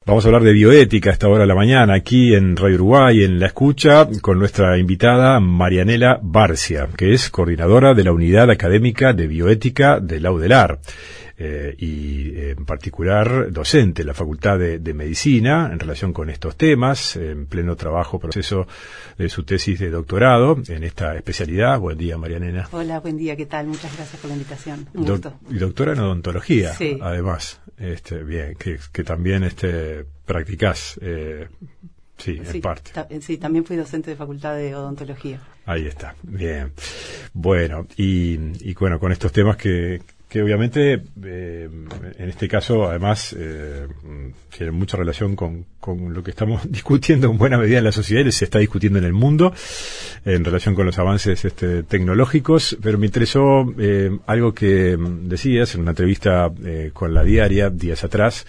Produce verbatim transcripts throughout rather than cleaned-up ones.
Vamos a hablar de bioética a esta hora de la mañana, aquí en Radio Uruguay, en La Escucha, con nuestra invitada Marianela Barcia, que es coordinadora de la Unidad Académica de Bioética de la UDELAR, eh, y eh, en particular docente en la Facultad de, de Medicina en relación con estos temas, en pleno trabajo, proceso de su tesis de doctorado en esta especialidad. Buen día, Marianela. Hola, buen día, ¿qué tal? Muchas gracias por la invitación. Un Do- gusto. Y doctora en odontología, sí. además. Este, bien, que, que también este, practicás, eh, sí, sí, en parte. Ta- sí, también fui docente de Facultad de Odontología. Ahí está, bien. Bueno, y, y bueno, con estos temas que, que obviamente, eh, en este caso, además, eh, tienen mucha relación con, con lo que estamos discutiendo en buena medida en la sociedad y se está discutiendo en el mundo, en relación con los avances este, tecnológicos, pero me interesó eh, algo que decías en una entrevista eh, con La Diaria días atrás,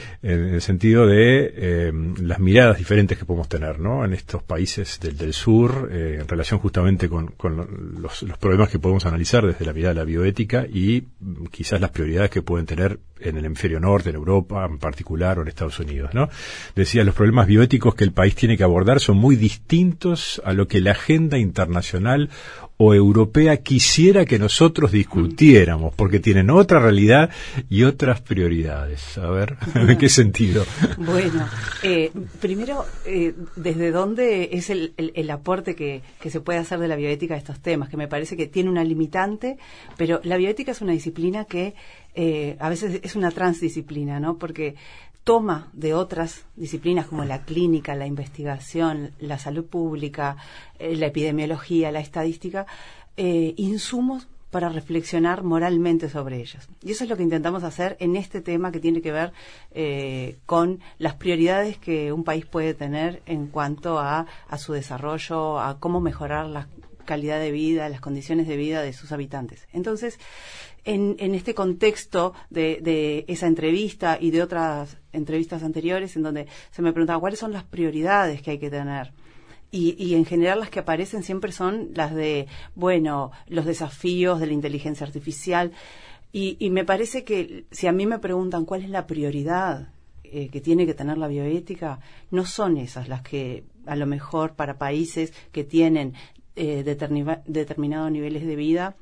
en el sentido de eh, las miradas diferentes que podemos tener, ¿no?, en estos países del, del sur, eh, en relación justamente con, con los, los problemas que podemos analizar desde la mirada de la bioética y mm, quizás las prioridades que pueden tener en el hemisferio norte, en Europa en particular, o en Estados Unidos, ¿no? Decía, los problemas bioéticos que el país tiene que abordar son muy distintos a lo que la agenda internacional o europea quisiera que nosotros discutiéramos, porque tienen otra realidad y otras prioridades. A ver, ¿en qué sentido? Bueno, eh, primero, eh, ¿desde dónde es el, el, el aporte que, que se puede hacer de la bioética a estos temas? Que me parece que tiene una limitante, pero la bioética es una disciplina que eh, a veces es una transdisciplina, ¿no? Porque toma de otras disciplinas como la clínica, la investigación, la salud pública, eh, la epidemiología, la estadística, eh, insumos para reflexionar moralmente sobre ellas. Y eso es lo que intentamos hacer en este tema que tiene que ver eh, con las prioridades que un país puede tener en cuanto a, a su desarrollo, a cómo mejorar la calidad de vida, las condiciones de vida de sus habitantes. Entonces, en, en este contexto de, de esa entrevista y de otras entrevistas anteriores, en donde se me preguntaba cuáles son las prioridades que hay que tener, Y, y en general las que aparecen siempre son las de, bueno, los desafíos de la inteligencia artificial. Y, y me parece que si a mí me preguntan cuál es la prioridad eh, que tiene que tener la bioética, no son esas las que a lo mejor para países que tienen eh, determina, determinados niveles de vida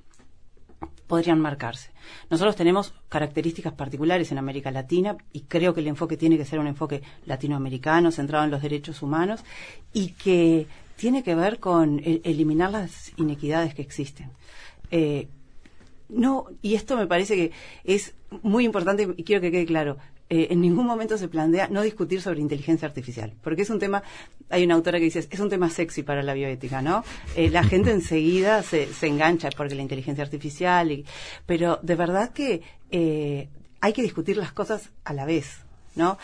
podrían marcarse. Nosotros tenemos características particulares en América Latina y creo que el enfoque tiene que ser un enfoque latinoamericano, centrado en los derechos humanos y que tiene que ver con el, eliminar las inequidades que existen. Eh, no, y esto me parece que es muy importante y quiero que quede claro. Eh, en ningún momento se plantea no discutir sobre inteligencia artificial, porque es un tema, hay una autora que dice, es un tema sexy para la bioética, ¿no? Eh, la gente enseguida se, se engancha porque la inteligencia artificial, y, pero de verdad que eh, hay que discutir las cosas a la vez, ¿no?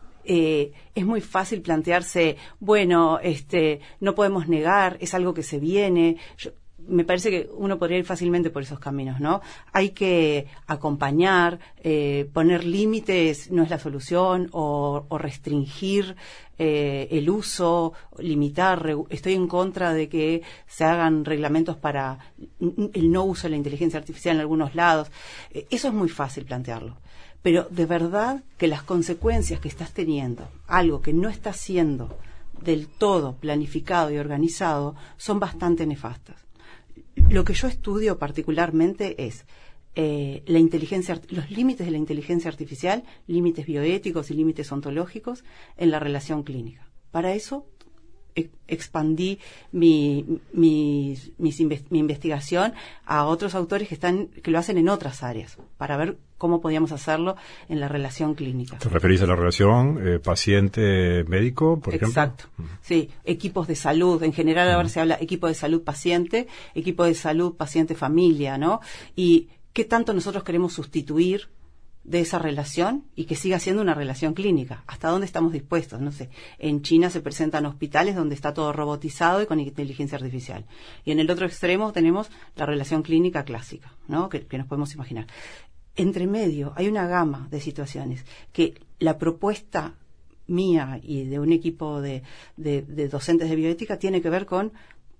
Eh, es muy fácil plantearse, bueno, este, no podemos negar, es algo que se viene. Yo, me parece que uno podría ir fácilmente por esos caminos, ¿no? Hay que acompañar, eh, poner límites no es la solución, o, o restringir eh, el uso, limitar. Estoy en contra de que se hagan reglamentos para el no uso de la inteligencia artificial en algunos lados. Eh, eso es muy fácil plantearlo. Pero de verdad que las consecuencias que estás teniendo, algo que no está siendo del todo planificado y organizado, son bastante nefastas. Lo que yo estudio particularmente es eh, la inteligencia, los límites de la inteligencia artificial, límites bioéticos y límites ontológicos en la relación clínica. Para eso e- expandí mi, mi, mis inve- mi investigación a otros autores que están que lo hacen en otras áreas, para ver cómo podíamos hacerlo en la relación clínica. ¿Te referís a la relación eh, paciente-médico, por ejemplo? Exacto. Sí, equipos de salud. En general ahora se habla equipo de salud-paciente, equipo de salud paciente-familia, ¿no? Y qué tanto nosotros queremos sustituir de esa relación y que siga siendo una relación clínica. ¿Hasta dónde estamos dispuestos? No sé. En China se presentan hospitales donde está todo robotizado y con inteligencia artificial. Y en el otro extremo tenemos la relación clínica clásica, ¿no? Que, que nos podemos imaginar. Entre medio hay una gama de situaciones que la propuesta mía y de un equipo de, de, de docentes de bioética tiene que ver con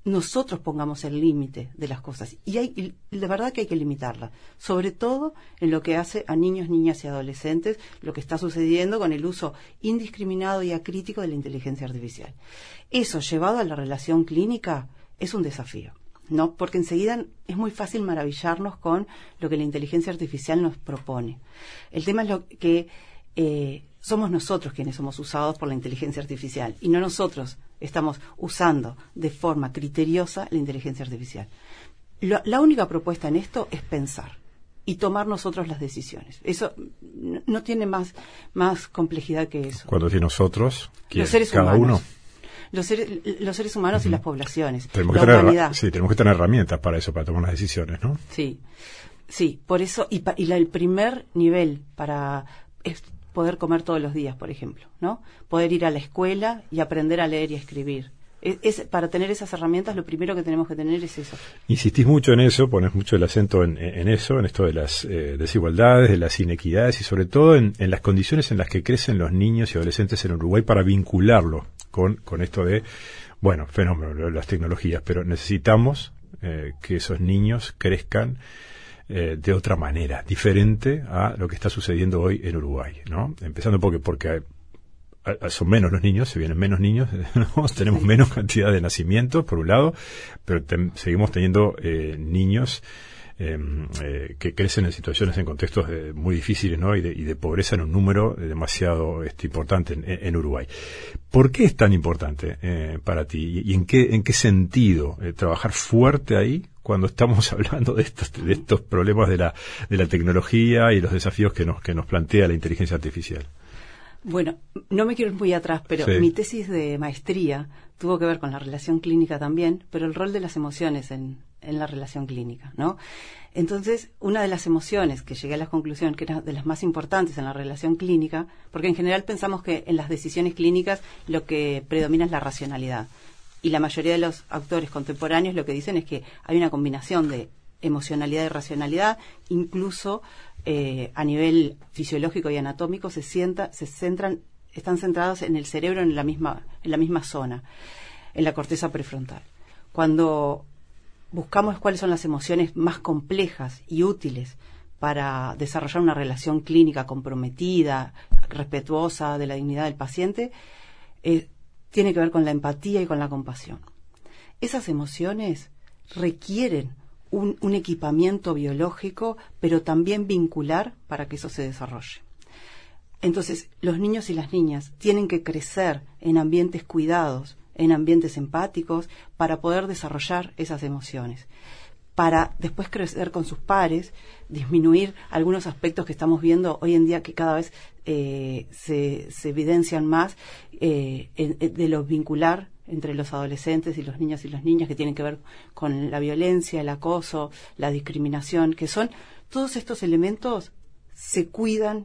nosotros pongamos el límite de las cosas. Y hay, y de verdad que hay que limitarla, sobre todo en lo que hace a niños, niñas y adolescentes, lo que está sucediendo con el uso indiscriminado y acrítico de la inteligencia artificial. Eso, llevado a la relación clínica, es un desafío, ¿no? Porque enseguida es muy fácil maravillarnos con lo que la inteligencia artificial nos propone. El tema es lo que eh, somos nosotros quienes somos usados por la inteligencia artificial, y no nosotros estamos usando de forma criteriosa la inteligencia artificial. Lo, la única propuesta en esto es pensar y tomar nosotros las decisiones. Eso no, no tiene más, más complejidad que eso. Cuando dice nosotros, ¿quién? Los seres ¿Cada humanos. uno? Los seres, los seres humanos uh-huh. y las poblaciones. Tenemos la que tener, humanidad. Sí, tenemos que tener herramientas para eso, para tomar las decisiones, ¿no? Sí, sí, por eso, y, pa, y la, el primer nivel para es poder comer todos los días, por ejemplo, ¿no? Poder ir a la escuela y aprender a leer y a escribir. Es, es, para tener esas herramientas, lo primero que tenemos que tener es eso. Insistís mucho en eso, pones mucho el acento en, en eso, en esto de las eh, desigualdades, de las inequidades y sobre todo en, en las condiciones en las que crecen los niños y adolescentes en Uruguay para vincularlo con, con esto de, bueno, fenómeno, las tecnologías, pero necesitamos eh, que esos niños crezcan Eh, de otra manera, diferente a lo que está sucediendo hoy en Uruguay, ¿no? Empezando porque porque hay, hay, son menos los niños, se vienen menos niños, ¿no? Tenemos menos cantidad de nacimientos, por un lado, pero te, seguimos teniendo eh, niños eh, eh, que crecen en situaciones, en contextos de, muy difíciles, ¿no? Y de, y de pobreza en un número demasiado este, importante en, en Uruguay. ¿Por qué es tan importante eh, para ti? ¿Y, y en qué en qué sentido eh, trabajar fuerte ahí cuando estamos hablando de estos de estos problemas de la de la tecnología y los desafíos que nos que nos plantea la inteligencia artificial? Bueno, no me quiero ir muy atrás, pero sí. Mi tesis de maestría tuvo que ver con la relación clínica también, pero el rol de las emociones en, en la relación clínica, ¿no? Entonces, una de las emociones que llegué a la conclusión que era de las más importantes en la relación clínica, porque en general pensamos que en las decisiones clínicas lo que predomina es la racionalidad. Y la mayoría de los autores contemporáneos lo que dicen es que hay una combinación de emocionalidad y racionalidad, incluso eh, a nivel fisiológico y anatómico se sienta, se centran, están centrados en el cerebro en la misma, en la misma zona, en la corteza prefrontal. Cuando buscamos cuáles son las emociones más complejas y útiles para desarrollar una relación clínica comprometida, respetuosa de la dignidad del paciente, eh, tiene que ver con la empatía y con la compasión. Esas emociones requieren un, un equipamiento biológico, pero también vincular para que eso se desarrolle. Entonces, los niños y las niñas tienen que crecer en ambientes cuidados, en ambientes empáticos, para poder desarrollar esas emociones, para después crecer con sus pares, disminuir algunos aspectos que estamos viendo hoy en día que cada vez eh, se, se evidencian más eh, en, en, de lo vincular entre los adolescentes y los niños y las niñas, que tienen que ver con la violencia, el acoso, la discriminación, que son todos estos elementos se cuidan,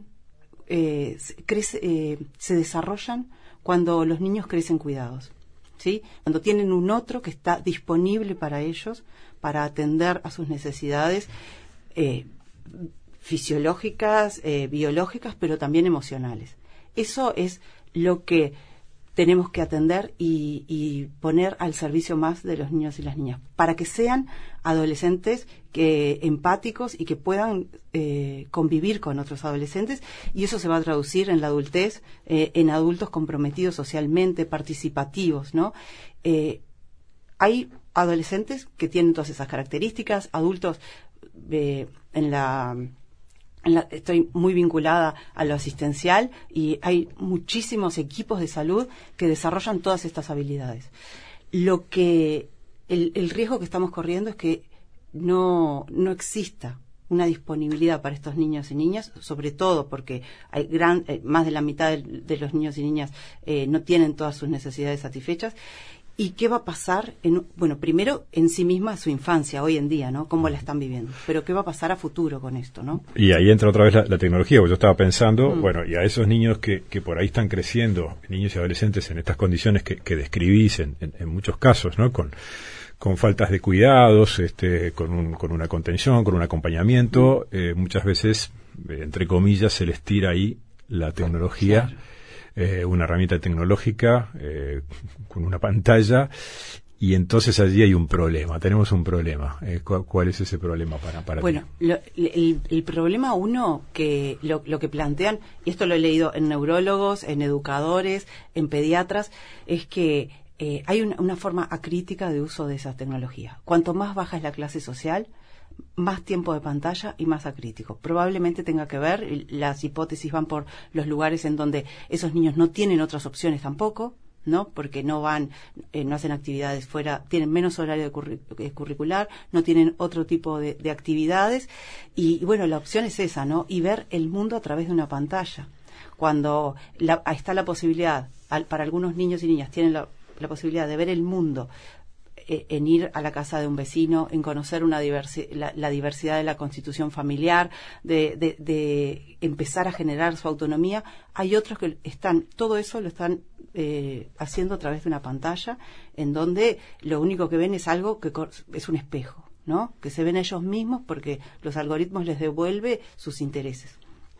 eh, se, crece, eh, se desarrollan cuando los niños crecen cuidados, ¿sí? Cuando tienen un otro que está disponible para ellos, para atender a sus necesidades eh, fisiológicas, eh, biológicas, pero también emocionales. Eso es lo que tenemos que atender y, y poner al servicio más de los niños y las niñas, para que sean adolescentes que empáticos y que puedan eh, convivir con otros adolescentes, y eso se va a traducir en la adultez, eh, en adultos comprometidos socialmente, participativos, ¿no? Eh, hay adolescentes que tienen todas esas características, adultos eh, en la... En la, estoy muy vinculada a lo asistencial y hay muchísimos equipos de salud que desarrollan todas estas habilidades. Lo que el, el riesgo que estamos corriendo es que no, no exista una disponibilidad para estos niños y niñas, sobre todo porque hay gran, eh, más de la mitad de, de los niños y niñas eh, no tienen todas sus necesidades satisfechas. ¿Y qué va a pasar? En, bueno, primero, en sí misma su infancia, hoy en día, ¿no? ¿Cómo la están viviendo? Pero ¿qué va a pasar a futuro con esto, no? Y ahí entra otra vez la, la tecnología, porque yo estaba pensando, mm. bueno, y a esos niños que, que por ahí están creciendo, niños y adolescentes en estas condiciones que, que describís en, en, en muchos casos, ¿no? Con, con faltas de cuidados, este, con, un, con una contención, con un acompañamiento, mm. eh, muchas veces, eh, entre comillas, se les tira ahí la tecnología. Claro. Eh, una herramienta tecnológica eh, con una pantalla, y entonces allí hay un problema, tenemos un problema. Eh, ¿cuál, ¿Cuál es ese problema para, para Bueno, ti? Lo, el, el problema uno, que lo, lo que plantean, y esto lo he leído en neurólogos, en educadores, en pediatras, es que eh, hay una, una forma acrítica de uso de esa tecnología. Cuanto más baja es la clase social, más tiempo de pantalla y más acrítico. Probablemente tenga que ver, las hipótesis van por los lugares en donde esos niños no tienen otras opciones tampoco, ¿no? Porque no van, eh, no hacen actividades fuera, tienen menos horario de curric- eh, curricular, no tienen otro tipo de, de actividades, y, y bueno, la opción es esa, ¿no? Y ver el mundo a través de una pantalla. Cuando la, está la posibilidad, al, para algunos niños y niñas tienen la, la posibilidad de ver el mundo, eh, en ir a la casa de un vecino, en conocer una diversi- la, la diversidad de la constitución familiar, de, de, de empezar a generar su autonomía. Hay otros que están, todo eso lo están Eh, haciendo a través de una pantalla en donde lo único que ven es algo que cor- es un espejo, ¿no? Que se ven ellos mismos porque los algoritmos les devuelve sus intereses.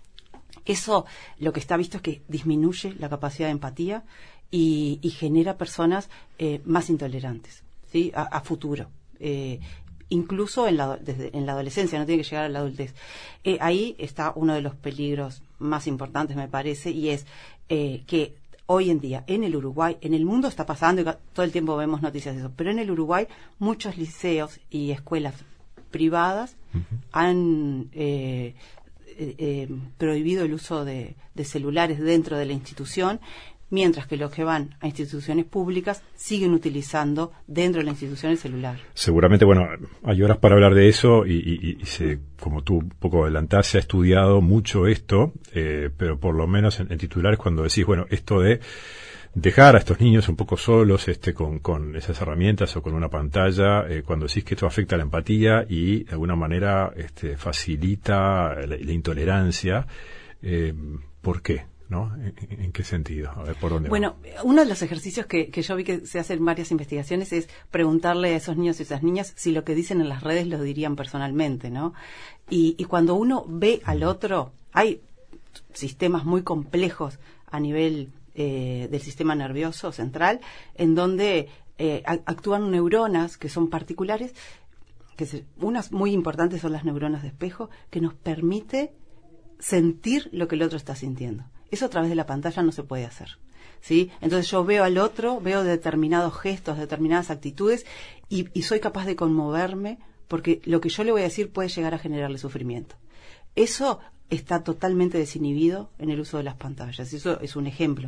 Eso, lo que está visto es que disminuye la capacidad de empatía y, y genera personas eh, más intolerantes, ¿sí? A, a futuro. Eh, incluso en la, desde, en la adolescencia, no tiene que llegar a la adultez. Eh, ahí está uno de los peligros más importantes, me parece, y es eh, que hoy en día, en el Uruguay, en el mundo está pasando, y todo el tiempo vemos noticias de eso, pero en el Uruguay muchos liceos y escuelas privadas uh-huh. han eh, eh, eh, prohibido el uso de, de celulares dentro de la institución, mientras que los que van a instituciones públicas siguen utilizando dentro de la institución el celular. Seguramente, bueno, hay horas para hablar de eso y, y, y se, como tú un poco adelantás, se ha estudiado mucho esto, eh, pero por lo menos en, en titulares cuando decís, bueno, esto de dejar a estos niños un poco solos este, con, con esas herramientas o con una pantalla, eh, cuando decís que esto afecta a la empatía y de alguna manera este, facilita la, la intolerancia, eh, ¿por qué? ¿No? ¿En, ¿En qué sentido? A ver, ¿por dónde Bueno, va? Uno de los ejercicios que, que yo vi que se hacen varias investigaciones es preguntarle a esos niños y esas niñas si lo que dicen en las redes lo dirían personalmente, ¿no? Y, y cuando uno ve al otro, hay sistemas muy complejos a nivel eh, del sistema nervioso central, en donde eh, actúan neuronas que son particulares, que se, unas muy importantes son las neuronas de espejo, que nos permite sentir lo que el otro está sintiendo. Eso a través de la pantalla no se puede hacer, ¿sí? Entonces yo veo al otro, veo determinados gestos, determinadas actitudes y, y soy capaz de conmoverme porque lo que yo le voy a decir puede llegar a generarle sufrimiento. Eso está totalmente desinhibido en el uso de las pantallas. Eso es un ejemplo.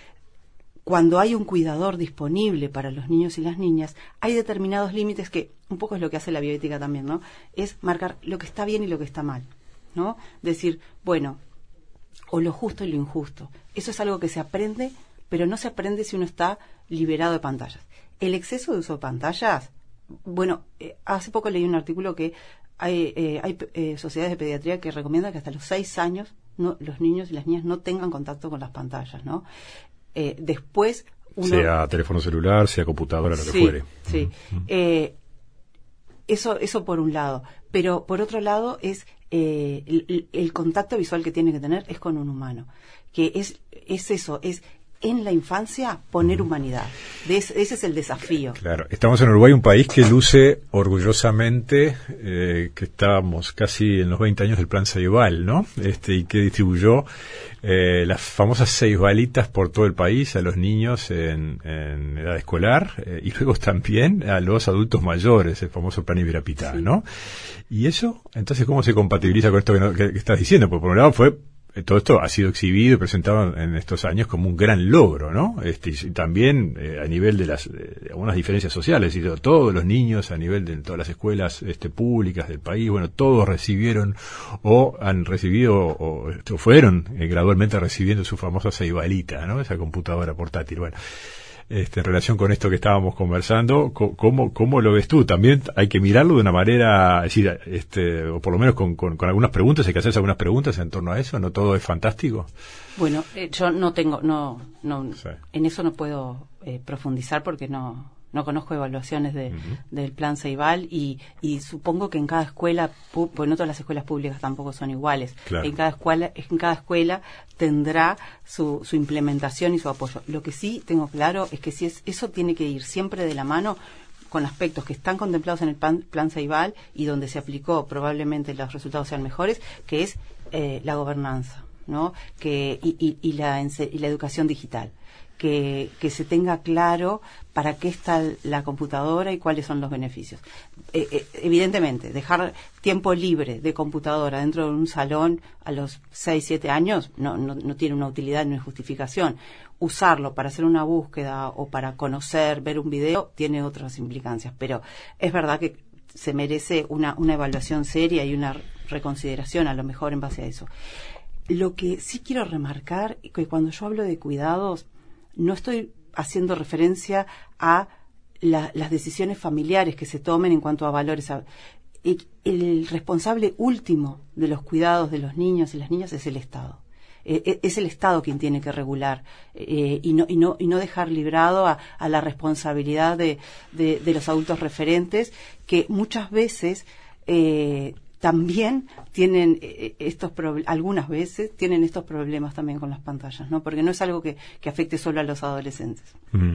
Cuando hay un cuidador disponible para los niños y las niñas, hay determinados límites que, un poco es lo que hace la bioética también, ¿no? Es marcar lo que está bien y lo que está mal, ¿no? Decir, bueno, o lo justo y lo injusto. Eso es algo que se aprende, pero no se aprende si uno está liberado de pantallas. El exceso de uso de pantallas, bueno, eh, hace poco leí un artículo que hay, eh, hay eh, sociedades de pediatría que recomiendan que hasta los seis años no, los niños y las niñas no tengan contacto con las pantallas, ¿no? Eh, después uno... Sea teléfono celular, sea computadora, lo sí, que fuere. Sí, uh-huh. eh, eso, eso por un lado. Pero por otro lado es eh, el, el contacto visual que tiene que tener es con un humano. Que es, es eso, es en la infancia poner humanidad. De ese, ese es el desafío. Claro, estamos en Uruguay, un país que luce orgullosamente eh, que estábamos casi en los veinte años del plan Ceibal, ¿no? Este, y que distribuyó eh, las famosas seis balitas por todo el país a los niños en, en edad escolar eh, y luego también a los adultos mayores, el famoso plan Ibirapitá, sí. ¿no? Y eso, entonces, ¿cómo se compatibiliza con esto que, no, que, que estás diciendo? Porque por un lado fue todo esto ha sido exhibido y presentado en estos años como un gran logro, ¿no? Este, y también eh, a nivel de las de algunas diferencias sociales, y todos los niños a nivel de todas las escuelas este, públicas del país, bueno, todos recibieron o han recibido o, o fueron eh, gradualmente recibiendo su famosa ceibalita, ¿no? Esa computadora portátil. Bueno, este, en relación con esto que estábamos conversando, ¿cómo, cómo lo ves tú? También hay que mirarlo de una manera, es decir, este, o por lo menos con, con, con algunas preguntas, hay que hacerse algunas preguntas en torno a eso, ¿no todo es fantástico? Bueno, eh, yo no tengo, no, no, sí. En eso no puedo eh, profundizar porque no, no conozco evaluaciones de, uh-huh. del plan Ceibal y, y supongo que en cada escuela, pues no todas las escuelas públicas tampoco son iguales, claro. en cada escuela, en cada escuela tendrá su, su implementación y su apoyo. Lo que sí tengo claro es que si es, eso tiene que ir siempre de la mano con aspectos que están contemplados en el plan, plan Ceibal y donde se aplicó probablemente los resultados sean mejores, que es eh, la gobernanza, ¿no? Que y, y, y la y la educación digital. Que, que se tenga claro para qué está la computadora y cuáles son los beneficios. Eh, eh, evidentemente, dejar tiempo libre de computadora dentro de un salón a los seis, siete años no, no, no tiene una utilidad ni justificación. Usarlo para hacer una búsqueda o para conocer, ver un video, tiene otras implicancias. Pero es verdad que se merece una, una evaluación seria y una reconsideración a lo mejor en base a eso. Lo que sí quiero remarcar es que cuando yo hablo de cuidados, no estoy haciendo referencia a la, las decisiones familiares que se tomen en cuanto a valores. El, el responsable último de los cuidados de los niños y las niñas es el Estado. Eh, es el Estado quien tiene que regular eh, y, no, y, no, y no dejar librado a, a la responsabilidad de, de, de los adultos referentes que muchas veces eh, también tienen eh, estos problemas, algunas veces tienen estos problemas también con las pantallas, ¿no? Porque no es algo que, que afecte solo a los adolescentes. Mm.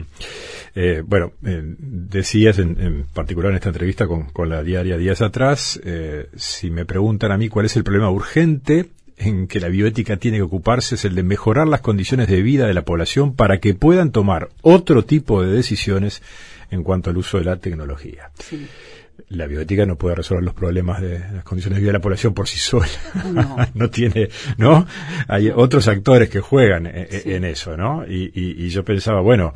Eh, bueno, eh, decías en, en particular en esta entrevista con, con la diaria días atrás, eh, si me preguntan a mí cuál es el problema urgente en que la bioética tiene que ocuparse, es el de mejorar las condiciones de vida de la población para que puedan tomar otro tipo de decisiones en cuanto al uso de la tecnología. Sí. La bioética no puede resolver los problemas de las condiciones de vida de la población por sí sola. No, no tiene, ¿no? Hay otros actores que juegan en, sí. en eso, ¿no? Y, y, y yo pensaba, bueno,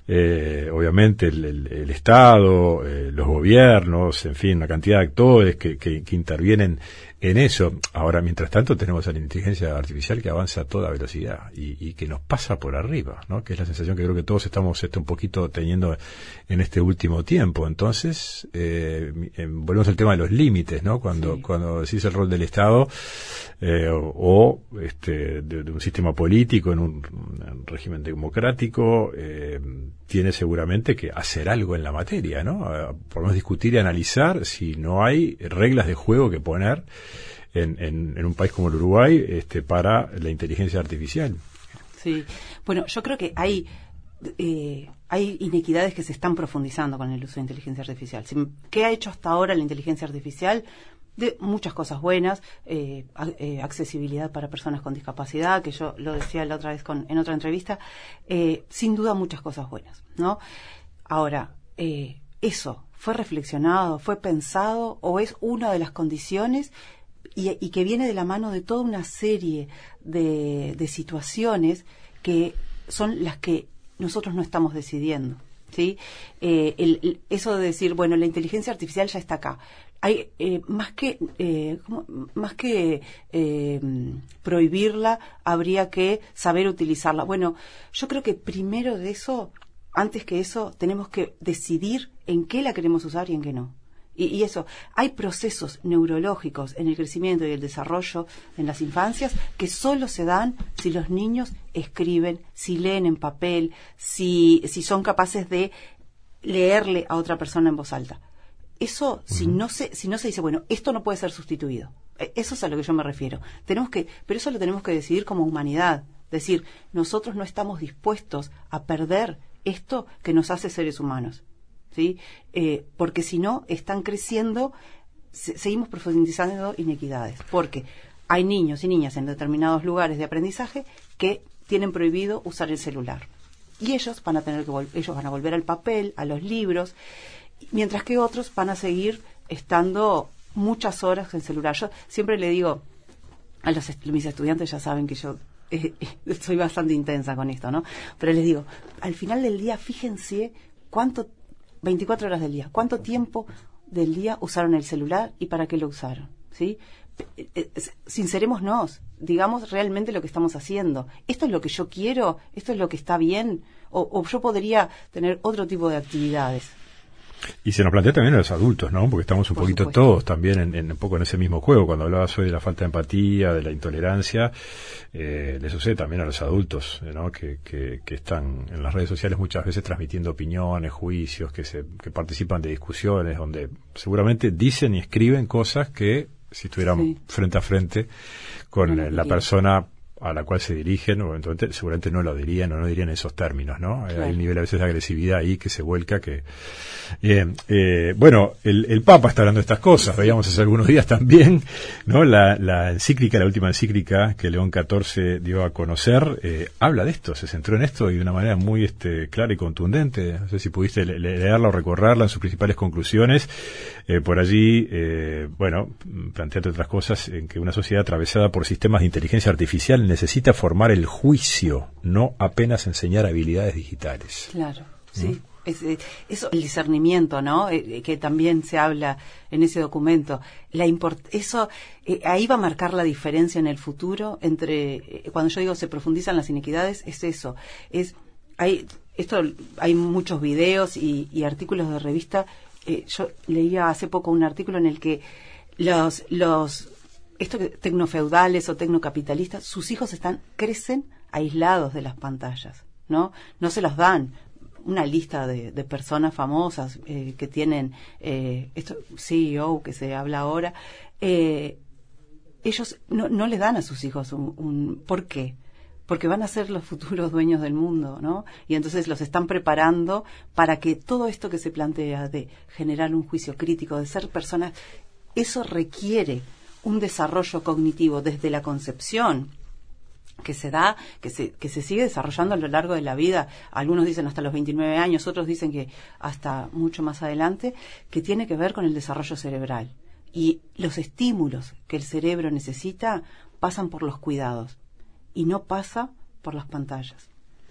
eh, obviamente el, el, el Estado, eh, los gobiernos, en fin, una cantidad de actores que, que, que intervienen en eso. Ahora, mientras tanto, tenemos a la inteligencia artificial que avanza a toda velocidad y, y que nos pasa por arriba, ¿no? Que es la sensación que creo que todos estamos este, un poquito teniendo en este último tiempo. Entonces, eh, eh, volvemos al tema de los límites, ¿no? Cuando, sí. cuando decís el rol del Estado eh, o, o este, de, de un sistema político en un, un régimen democrático, eh, tiene seguramente que hacer algo en la materia, ¿no? Por lo menos discutir y analizar si no hay reglas de juego que poner En, en, en un país como el Uruguay este, para la inteligencia artificial. Sí, bueno, yo creo que hay eh, hay inequidades que se están profundizando con el uso de inteligencia artificial. ¿Qué ha hecho hasta ahora la inteligencia artificial? De muchas cosas buenas, eh, a, eh, accesibilidad para personas con discapacidad, que yo lo decía la otra vez con, en otra entrevista, eh, sin duda muchas cosas buenas, ¿no? Ahora, eh, ¿eso fue reflexionado, fue pensado o es una de las condiciones y, y que viene de la mano de toda una serie de, de situaciones que son las que nosotros no estamos decidiendo, ¿sí? Eh, el, el, eso de decir, bueno, la inteligencia artificial ya está acá. Hay eh, más que eh, ¿cómo? más que eh, prohibirla, habría que saber utilizarla. Bueno, yo creo que primero de eso, antes que eso, tenemos que decidir en qué la queremos usar y en qué no. Y, y eso, hay procesos neurológicos en el crecimiento y el desarrollo en las infancias que solo se dan si los niños escriben, si leen en papel, si, si son capaces de leerle a otra persona en voz alta. Eso, uh-huh. si no se, si no se dice, bueno, esto no puede ser sustituido. Eso es a lo que yo me refiero. Tenemos que, pero eso lo tenemos que decidir como humanidad. Decir, nosotros no estamos dispuestos a perder esto que nos hace seres humanos. ¿Sí? Eh, porque si no, están creciendo, se, seguimos profundizando inequidades, porque hay niños y niñas en determinados lugares de aprendizaje que tienen prohibido usar el celular y ellos van a tener que vol- ellos van a volver al papel, a los libros, mientras que otros van a seguir estando muchas horas en celular. Yo siempre le digo a los est- mis estudiantes, ya saben que yo eh, eh, soy bastante intensa con esto, ¿no? Pero les digo, al final del día, fíjense cuánto veinticuatro horas del día. ¿Cuánto tiempo del día usaron el celular y para qué lo usaron? ¿Sí? Sincerémonos, digamos realmente lo que estamos haciendo. ¿Esto es lo que yo quiero? ¿Esto es lo que está bien? ¿O, o yo podría tener otro tipo de actividades? Y se nos plantea también a los adultos, ¿no? Porque estamos un Por poquito supuesto. todos también en, en un poco en ese mismo juego. Cuando hablabas hoy de la falta de empatía, de la intolerancia, eh, le sucede también a los adultos, ¿no? Que, que, que están en las redes sociales muchas veces transmitiendo opiniones, juicios, que se que participan de discusiones donde seguramente dicen y escriben cosas que si estuvieran Sí. frente a frente con No lo eh, la dirían. persona a la cual se dirigen, o eventualmente, seguramente no lo dirían o no dirían en esos términos, ¿no? Claro. Hay un nivel a veces de agresividad ahí que se vuelca que... Bien, eh, bueno, el, el Papa está hablando de estas cosas, veíamos hace algunos días también, ¿no? La, la encíclica, la última encíclica que León catorce dio a conocer, eh, habla de esto, se centró en esto y de una manera muy este, clara y contundente. No sé si pudiste le- leerla o recorrerla en sus principales conclusiones. Eh, por allí, eh, bueno, planteate otras cosas en que una sociedad atravesada por sistemas de inteligencia artificial necesita formar el juicio, no apenas enseñar habilidades digitales. Claro, sí. Es, eh, eso, el discernimiento, ¿no? Eh, que también se habla en ese documento. La import eso, eh, ahí va a marcar la diferencia en el futuro entre, eh, cuando yo digo se profundizan las inequidades, es eso. Es, hay, esto, hay muchos videos y, y artículos de revista. Eh, yo leía hace poco un artículo en el que los, los, esto que tecnofeudales o tecnocapitalistas, sus hijos están, crecen aislados de las pantallas, ¿no? No se los dan. Una lista de, de personas famosas eh, que tienen eh, esto C E O que se habla ahora, eh, ellos no, no le dan a sus hijos un, un ¿por qué? Porque van a ser los futuros dueños del mundo, ¿no? Y entonces los están preparando para que todo esto que se plantea de generar un juicio crítico, de ser personas, eso requiere un desarrollo cognitivo desde la concepción que se da, que se, que se sigue desarrollando a lo largo de la vida. Algunos dicen hasta los veintinueve años, otros dicen que hasta mucho más adelante, que tiene que ver con el desarrollo cerebral. Y los estímulos que el cerebro necesita pasan por los cuidados y no pasa por las pantallas.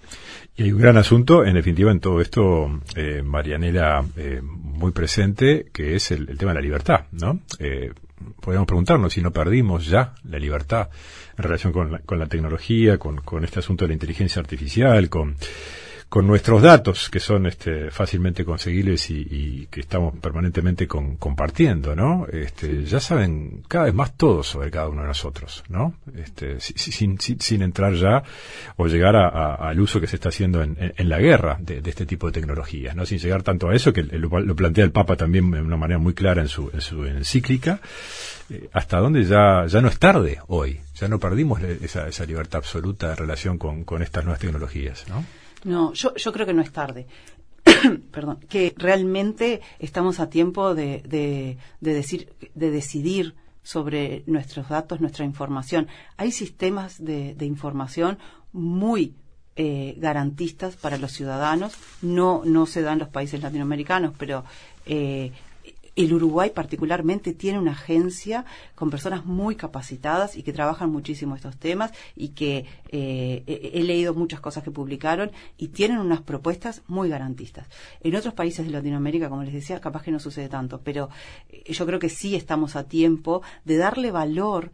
Y hay un gran asunto, en definitiva, en todo esto, eh, Marianela, eh, muy presente, que es el, el tema de la libertad, ¿no? Eh, podríamos preguntarnos si no perdimos ya la libertad en relación con la, con la tecnología, con, con este asunto de la inteligencia artificial, con, con nuestros datos que son este, fácilmente conseguibles y, y que estamos permanentemente con, compartiendo, ¿no? Este, ya saben cada vez más todo sobre cada uno de nosotros, ¿no? Este, sin, sin, sin entrar ya o llegar a, a, al uso que se está haciendo en, en, en la guerra de, de este tipo de tecnologías, ¿no? Sin llegar tanto a eso, que lo, lo plantea el Papa también de una manera muy clara en su, en su encíclica, eh, hasta donde ya, ya no es tarde hoy, ya no perdimos esa, esa libertad absoluta en relación con, con estas nuevas tecnologías, ¿no? No, yo, yo creo que no es tarde. Perdón, que realmente estamos a tiempo de, de, de decir, de decidir sobre nuestros datos, nuestra información. Hay sistemas de, de información muy eh, garantistas para los ciudadanos. No, no se dan en los países latinoamericanos, pero eh, el Uruguay particularmente tiene una agencia con personas muy capacitadas y que trabajan muchísimo estos temas y que eh, he, he leído muchas cosas que publicaron y tienen unas propuestas muy garantistas. En otros países de Latinoamérica, como les decía, capaz que no sucede tanto, pero eh, yo creo que sí estamos a tiempo de darle valor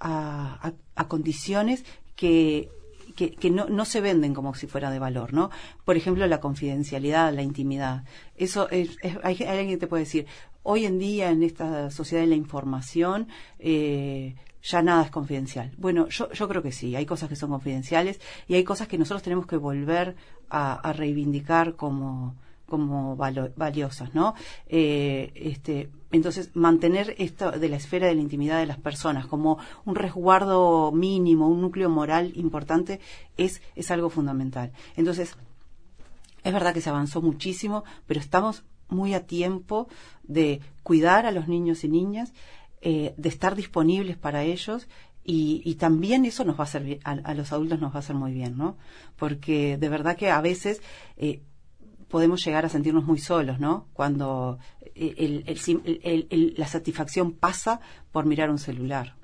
a, a, a condiciones que que, que no, no se venden como si fuera de valor, ¿no? Por ejemplo, la confidencialidad, la intimidad. Eso es, es, hay, hay alguien que te puede decir, hoy en día en esta sociedad de la información, eh, ya nada es confidencial. Bueno, yo, yo creo que sí, hay cosas que son confidenciales y hay cosas que nosotros tenemos que volver a, a reivindicar como como valo, valiosas, ¿no? Eh, este, entonces, mantener esto de la esfera de la intimidad de las personas como un resguardo mínimo, un núcleo moral importante, es, es algo fundamental. Entonces, es verdad que se avanzó muchísimo, pero estamos muy a tiempo de cuidar a los niños y niñas, eh, de estar disponibles para ellos. Y, y también eso nos va a hacer bien, a, a los adultos nos va a hacer muy bien, ¿no? Porque de verdad que a veces eh, podemos llegar a sentirnos muy solos, ¿no? Cuando el, el, el, el, la satisfacción pasa por mirar un celular.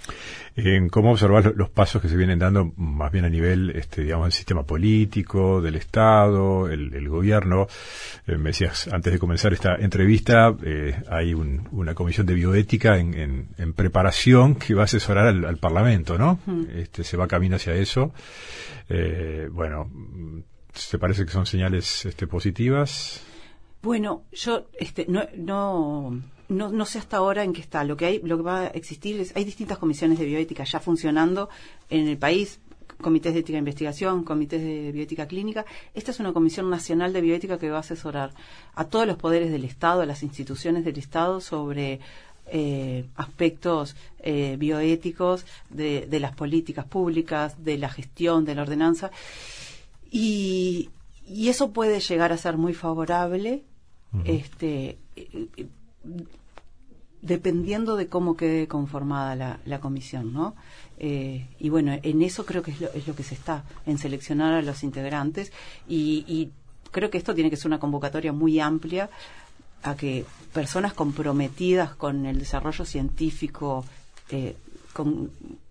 En cómo observar los pasos que se vienen dando más bien a nivel, este, digamos, del sistema político, del Estado, el, el gobierno. Eh, me decías antes de comenzar esta entrevista, eh, hay un, una comisión de bioética en, en, en preparación que va a asesorar al, al Parlamento, ¿no? Uh-huh. Este, se va camino hacia eso. Eh, bueno, ¿te parece que son señales este, positivas? Bueno, yo este, no, no, no, no sé hasta ahora en qué está. Lo que hay, lo que va a existir es, hay distintas comisiones de bioética ya funcionando en el país, comités de ética de investigación, comités de bioética clínica. Esta es una comisión nacional de bioética que va a asesorar a todos los poderes del Estado, a las instituciones del Estado sobre eh, aspectos eh, bioéticos de, de las políticas públicas, de la gestión, de la ordenanza. Y, y eso puede llegar a ser muy favorable, uh-huh. este, dependiendo de cómo quede conformada la, la comisión, ¿no? Eh, y bueno, en eso creo que es lo, es lo que se está, en seleccionar a los integrantes, y, y creo que esto tiene que ser una convocatoria muy amplia a que personas comprometidas con el desarrollo científico, eh, con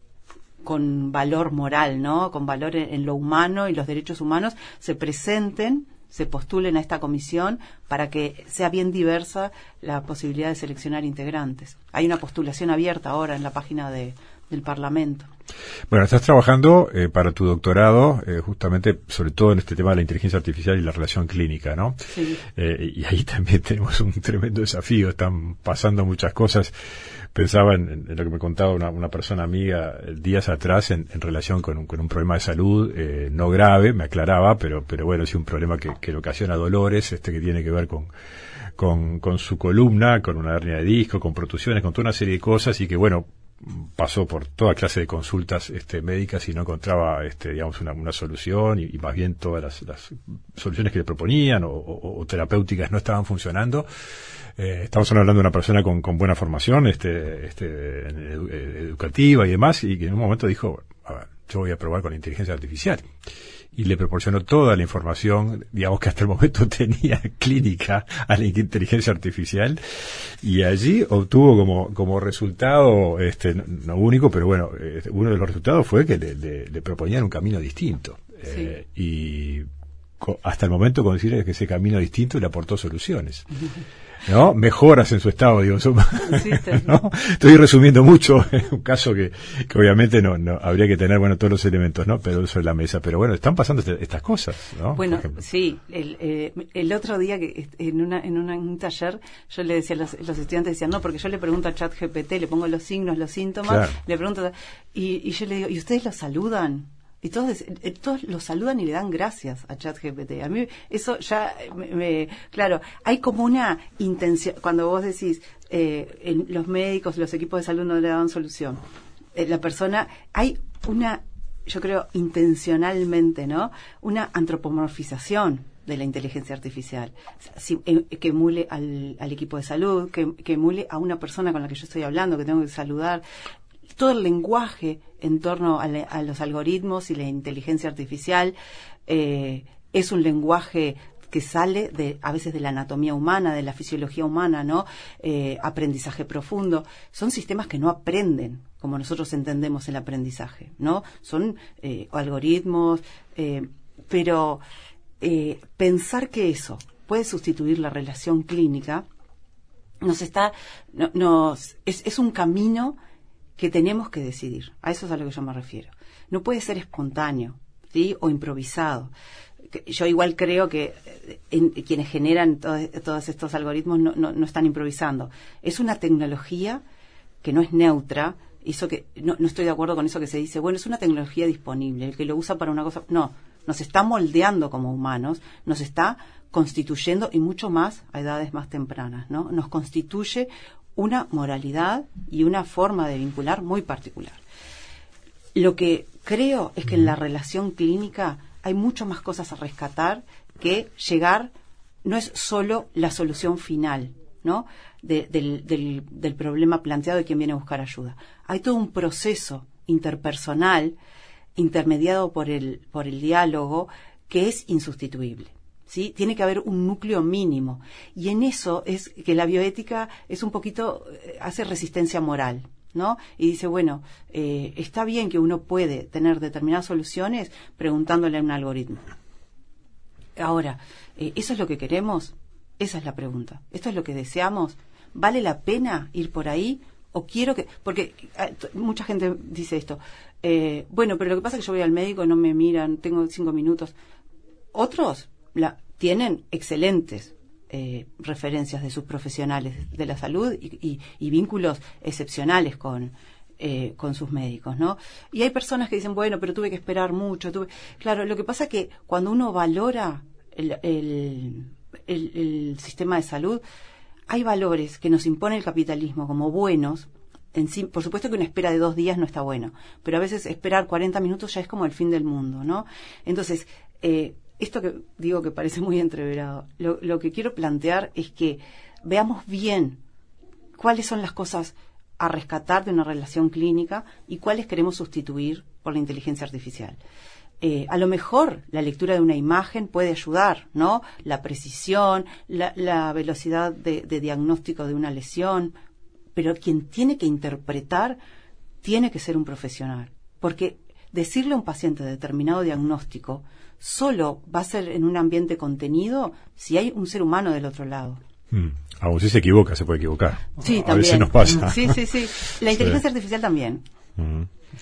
con valor moral, ¿no? Con valor en, en lo humano y los derechos humanos, se presenten, se postulen a esta comisión para que sea bien diversa la posibilidad de seleccionar integrantes. Hay una postulación abierta ahora en la página de, del Parlamento. Bueno, estás trabajando eh, para tu doctorado eh, justamente sobre todo en este tema de la inteligencia artificial y la relación clínica, ¿no? Sí. Eh, y ahí también tenemos un tremendo desafío, están pasando muchas cosas. Pensaba en, en lo que me contaba una, una persona amiga días atrás en, en relación con un, con un problema de salud eh, no grave, me aclaraba, pero pero bueno, sí un problema que, que le ocasiona dolores, este que tiene que ver con con, con su columna, con una hernia de disco, con protusiones, con toda una serie de cosas, y que bueno, pasó por toda clase de consultas este, médicas y no encontraba este, digamos una, una solución, y, y más bien todas las, las soluciones que le proponían o, o, o terapéuticas no estaban funcionando. Eh, estamos hablando de una persona con, con buena formación este, este, edu, educativa y demás, y que en un momento dijo, a ver, yo voy a probar con la inteligencia artificial. Y le proporcionó toda la información, digamos, que hasta el momento tenía clínica a la inteligencia artificial, y allí obtuvo como, como resultado, este, no único, pero bueno, eh, uno de los resultados fue que le, le, le proponían un camino distinto. Sí. Eh, y co- hasta el momento considera que ese camino distinto le aportó soluciones. ¿No? Mejoras en su estado, digo, son, sí, ¿no? Estoy resumiendo mucho, un caso que, que obviamente no, no habría que tener, bueno, todos los elementos, ¿no? Pero sobre la mesa, pero bueno, están pasando este, estas cosas, ¿no? Bueno, sí, el, eh, el otro día que en una, en una, en un taller yo le decía a los, los estudiantes, decían, no, porque yo le pregunto a ChatGPT, le pongo los signos, los síntomas, claro. le pregunto, y, y yo le digo, ¿y ustedes lo saludan? Y todos, eh, todos lo saludan y le dan gracias a ChatGPT. A mí eso ya, me, me, claro, hay como una intención, cuando vos decís, eh, en los médicos, los equipos de salud no le dan solución. Eh, la persona, hay una, yo creo, intencionalmente, ¿no? Una antropomorfización de la inteligencia artificial, si, eh, que emule al, al equipo de salud, que, que emule a una persona con la que yo estoy hablando, que tengo que saludar. Todo el lenguaje en torno a, le, a los algoritmos y la inteligencia artificial eh, es un lenguaje que sale de a veces de la anatomía humana, de la fisiología humana, ¿no? Eh, aprendizaje profundo. Son sistemas que no aprenden como nosotros entendemos el aprendizaje, ¿no? Son eh, algoritmos, eh, pero eh, pensar que eso puede sustituir la relación clínica nos está, no, nos es, es un camino que tenemos que decidir. A eso es a lo que yo me refiero. No puede ser espontáneo, ¿sí? O improvisado. Yo igual creo que en, quienes generan todo, todos estos algoritmos no, no, no están improvisando. Es una tecnología que no es neutra. Eso que no, no estoy de acuerdo con eso que se dice, bueno, es una tecnología disponible, el que lo usa para una cosa. No, nos está moldeando como humanos, nos está constituyendo, y mucho más a edades más tempranas, ¿no? Nos constituye una moralidad y una forma de vincular muy particular. Lo que creo es que en la relación clínica hay mucho más cosas a rescatar que llegar, no es solo la solución final, ¿no? De, del, del, del problema planteado de quien viene a buscar ayuda. Hay todo un proceso interpersonal intermediado por el, por el diálogo que es insustituible. ¿Sí? Tiene que haber un núcleo mínimo, y en eso es que la bioética es un poquito, eh, hace resistencia moral, ¿no? Y dice, bueno, eh, está bien que uno puede tener determinadas soluciones preguntándole a un algoritmo. Ahora, eh, ¿eso es lo que queremos? Esa es la pregunta. ¿Esto es lo que deseamos? ¿Vale la pena ir por ahí? ¿O quiero que...? Porque eh, mucha gente dice esto, eh, bueno, pero lo que pasa es que yo voy al médico, no me miran, tengo cinco minutos. Otros la tienen excelentes eh, referencias de sus profesionales de la salud y, y, y vínculos excepcionales con eh, con sus médicos, ¿no? Y hay personas que dicen, bueno, pero tuve que esperar mucho. Tuve... Claro, lo que pasa es que cuando uno valora el, el, el, el sistema de salud, hay valores que nos impone el capitalismo como buenos. En sí, por supuesto que una espera de dos días no está bueno, pero a veces esperar cuarenta minutos ya es como el fin del mundo, ¿no? Entonces, eh, esto que digo que parece muy entreverado, lo, lo que quiero plantear es que veamos bien cuáles son las cosas a rescatar de una relación clínica y cuáles queremos sustituir por la inteligencia artificial. Eh, a lo mejor la lectura de una imagen puede ayudar, ¿no? La precisión, la, la velocidad de, de diagnóstico de una lesión, pero quien tiene que interpretar tiene que ser un profesional, porque decirle a un paciente determinado diagnóstico solo va a ser en un ambiente contenido si hay un ser humano del otro lado. Mm. Aún si se equivoca, se puede equivocar. Sí, a también. veces nos pasa. Sí, sí, sí. La inteligencia sí. artificial también. Mm.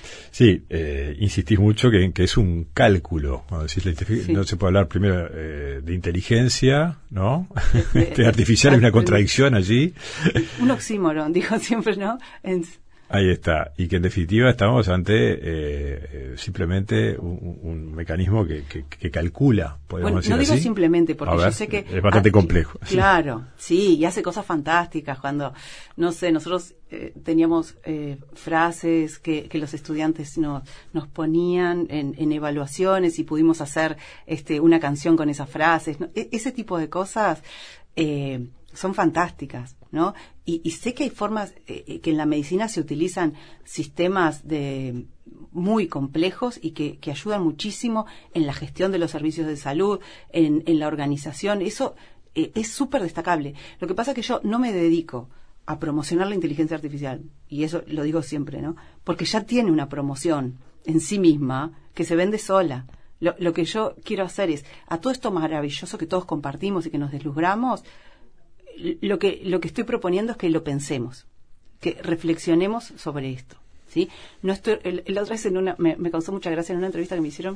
Sí, eh, insistís mucho que, que es un cálculo. ¿No? Decís, la sí. No se puede hablar primero eh, de inteligencia, ¿no? De, de artificial es una contradicción allí. Un oxímoron, digo siempre, ¿no? En... Ahí está. Y que en definitiva estamos ante eh, simplemente un, un mecanismo que, que, que calcula, podemos bueno, decir no digo así. simplemente, porque ver, yo sé que... Es bastante ah, complejo. Claro, sí, y hace cosas fantásticas cuando, no sé, nosotros eh, teníamos eh, frases que, que los estudiantes nos, nos ponían en, en evaluaciones y pudimos hacer este, una canción con esas frases, ¿no? E- ese tipo de cosas eh, son fantásticas, ¿no? Y, y sé que hay formas, eh, que en la medicina se utilizan sistemas de muy complejos y que, que ayudan muchísimo en la gestión de los servicios de salud, en, en la organización. Eso eh, es súper destacable. Lo que pasa es que yo no me dedico a promocionar la inteligencia artificial, y eso lo digo siempre, ¿no? Porque ya tiene una promoción en sí misma que se vende sola. Lo, lo que yo quiero hacer es, a todo esto maravilloso que todos compartimos y que nos deslumbramos, lo que lo que estoy proponiendo es que lo pensemos, que reflexionemos sobre esto, ¿sí? No estoy, el, el otra vez en una, me, me causó mucha gracia en una entrevista que me hicieron,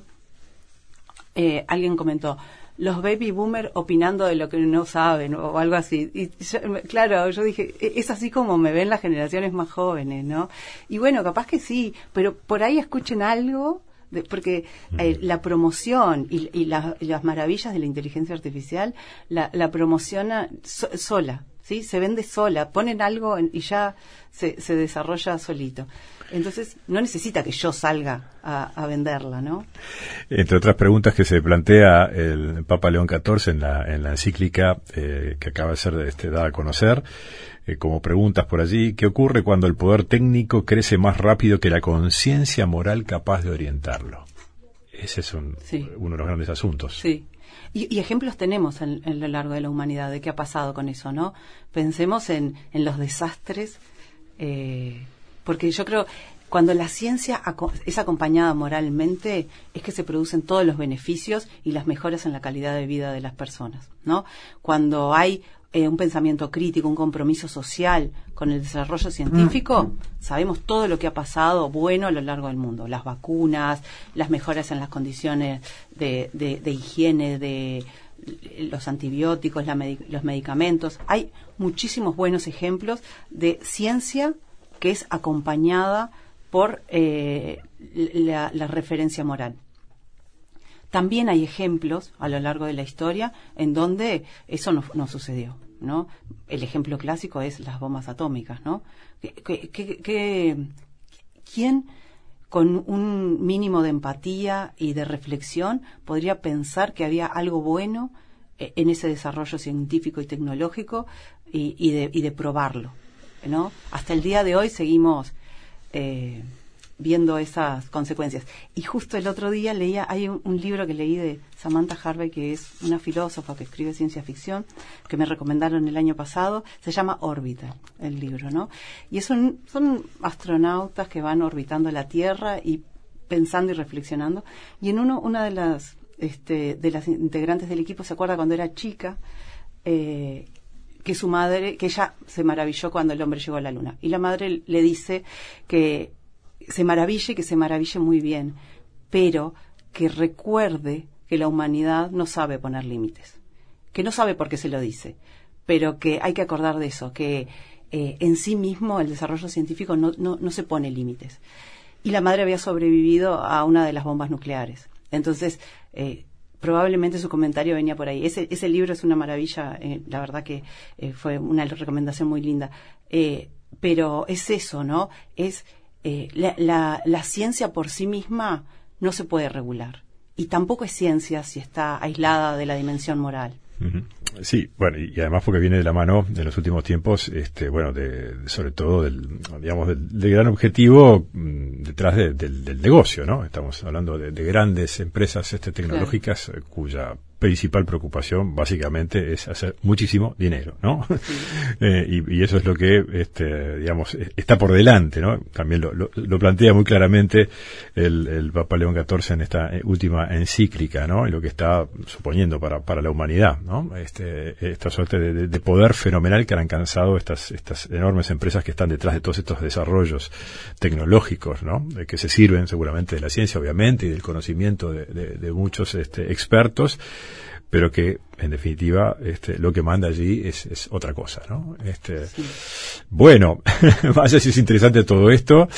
eh, alguien comentó, los baby boomers opinando de lo que no saben o algo así. Y yo, claro, yo dije, es así como me ven las generaciones más jóvenes, ¿no? Y bueno, capaz que sí, pero por ahí escuchen algo. De, porque eh, la promoción y, y, la, y las maravillas de la inteligencia artificial la, la promociona so, sola, ¿sí? Se vende sola, ponen algo en, y ya se, se desarrolla solito. Entonces no necesita que yo salga a, a venderla, ¿no? Entre otras preguntas que se plantea el Papa León catorce en la, en la encíclica eh, que acaba de ser este, dada a conocer, eh, como preguntas por allí, ¿qué ocurre cuando el poder técnico crece más rápido que la conciencia moral capaz de orientarlo? Ese es un, sí. uno de los grandes asuntos. Sí. Y, y ejemplos tenemos en, en lo largo de la humanidad de qué ha pasado con eso, ¿no? Pensemos en, en los desastres, eh, porque yo creo cuando la ciencia aco- es acompañada moralmente es que se producen todos los beneficios y las mejoras en la calidad de vida de las personas, ¿no? Cuando hay eh, un pensamiento crítico, un compromiso social con el desarrollo científico, sabemos todo lo que ha pasado bueno a lo largo del mundo, las vacunas, las mejoras en las condiciones de, de, de higiene, de los antibióticos, la medic- los medicamentos. Hay muchísimos buenos ejemplos de ciencia que es acompañada por eh, la, la referencia moral. También hay ejemplos a lo largo de la historia en donde eso no, no sucedió, ¿no? El ejemplo clásico es las bombas atómicas, ¿no? ¿Qué, qué, qué, qué, ¿Quién con un mínimo de empatía y de reflexión podría pensar que había algo bueno en ese desarrollo científico y tecnológico y, y, de, y de probarlo, ¿no? Hasta el día de hoy seguimos eh, viendo esas consecuencias. Y justo el otro día leía, hay un, un libro que leí de Samantha Harvey, que es una filósofa que escribe ciencia ficción, que me recomendaron el año pasado, se llama Orbital, el libro, ¿no? Y es un, son astronautas que van orbitando la Tierra y pensando y reflexionando, y en uno, una de las, este, de las integrantes del equipo se acuerda cuando era chica, eh, que su madre, que ella se maravilló cuando el hombre llegó a la luna. Y la madre le dice que se maraville, que se maraville muy bien, pero que recuerde que la humanidad no sabe poner límites, que no sabe por qué se lo dice, pero que hay que acordar de eso, que eh, en sí mismo el desarrollo científico no, no, no se pone límites. Y la madre había sobrevivido a una de las bombas nucleares. Entonces, eh, probablemente su comentario venía por ahí. Ese, ese libro es una maravilla, eh, la verdad que eh, fue una recomendación muy linda. Eh, pero es eso, ¿no? Es eh, la, la, la ciencia por sí misma no se puede regular. Y tampoco es ciencia si está aislada de la dimensión moral. Uh-huh. Sí, bueno, y, y además porque viene de la mano en los últimos tiempos, este, bueno, de, de sobre todo del, digamos, del, del gran objetivo mmm, detrás de, del, del negocio, ¿no? Estamos hablando de, de grandes empresas este, tecnológicas, claro, cuya principal preocupación básicamente es hacer muchísimo dinero, ¿no? Sí. eh, y, y eso es lo que, este, digamos, está por delante, ¿no? También lo, lo, lo plantea muy claramente el, el Papa León catorce en esta última encíclica, ¿no? Y lo que está suponiendo para, para la humanidad, ¿no? Este, esta suerte de, de, de poder fenomenal que han alcanzado estas, estas enormes empresas que están detrás de todos estos desarrollos tecnológicos, ¿no? De que se sirven seguramente de la ciencia, obviamente, y del conocimiento de, de, de muchos este, expertos, pero que en definitiva este, lo que manda allí es, es otra cosa, ¿no? Este, sí. Bueno, vaya si es interesante todo esto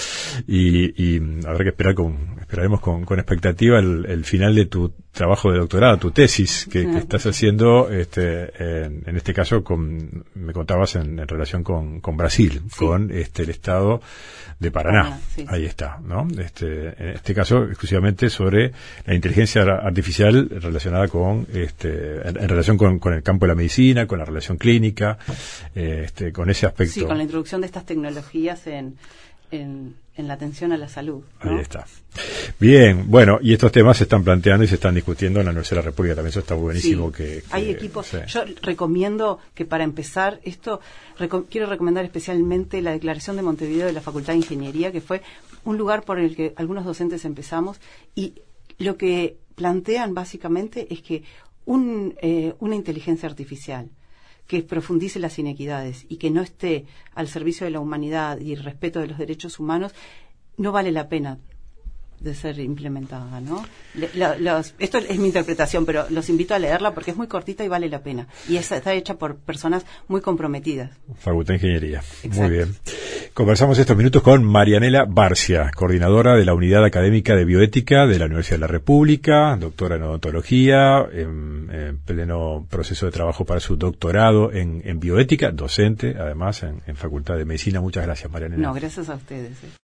y, y habrá que esperar con esperaremos con, con expectativa el, el final de tu trabajo de doctorado, tu tesis que, que estás haciendo, este, en, en este caso con, me contabas en, en relación con, con Brasil, sí, con este el estado de Paraná, ah, sí, ahí sí. está, ¿no? Este, en este caso exclusivamente sobre la inteligencia artificial relacionada con, este, en, en relación con, con el campo de la medicina, con la relación clínica, eh, este, con ese aspecto. Sí, con la introducción de estas tecnologías en, en, en la atención a la salud, ¿no? Ahí está. Bien, bueno, y estos temas se están planteando y se están discutiendo en la Universidad de la República, también eso está buenísimo. Sí, que, que hay equipos, sí. Yo recomiendo que para empezar esto, reco- quiero recomendar especialmente la Declaración de Montevideo de la Facultad de Ingeniería, que fue un lugar por el que algunos docentes empezamos, y lo que plantean básicamente es que un, eh, una inteligencia artificial que profundice las inequidades y que no esté al servicio de la humanidad y el respeto de los derechos humanos, no vale la pena de ser implementada, ¿no? Le, la, los, esto es mi interpretación, pero los invito a leerla porque es muy cortita y vale la pena. Y es, está hecha por personas muy comprometidas. Facultad de Ingeniería. Exacto. Muy bien. Conversamos estos minutos con Marianela Barcia, coordinadora de la Unidad Académica de Bioética de la Universidad de la República, doctora en odontología, en, en pleno proceso de trabajo para su doctorado en, en bioética, docente, además, en, en Facultad de Medicina. Muchas gracias, Marianela. No, gracias a ustedes. Eh.